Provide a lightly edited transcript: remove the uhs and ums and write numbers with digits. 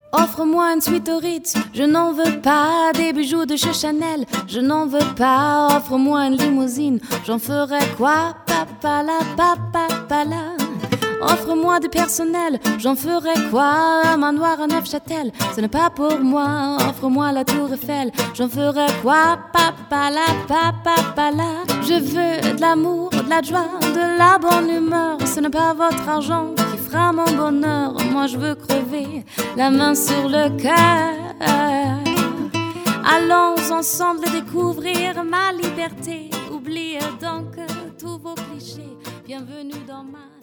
Offre-moi une suite au Ritz, je n'en veux pas des bijoux de chez Chanel, je n'en veux pas. Offre-moi une limousine, j'en ferai quoi? Papala, papapala. Offre-moi du personnel, j'en ferai quoi? Un manoir à Neufchâtel, ce n'est pas pour moi. Offre-moi la tour Eiffel, j'en ferai quoi? Papala, papapala. Je veux de l'amour, de la joie, de la bonne humeur. Ce n'est pas votre argent qui fera mon bonheur. Moi je veux crever, la main sur le cœur. Allons ensemble découvrir ma liberté. Oubliez donc tous vos clichés. Bienvenue dans ma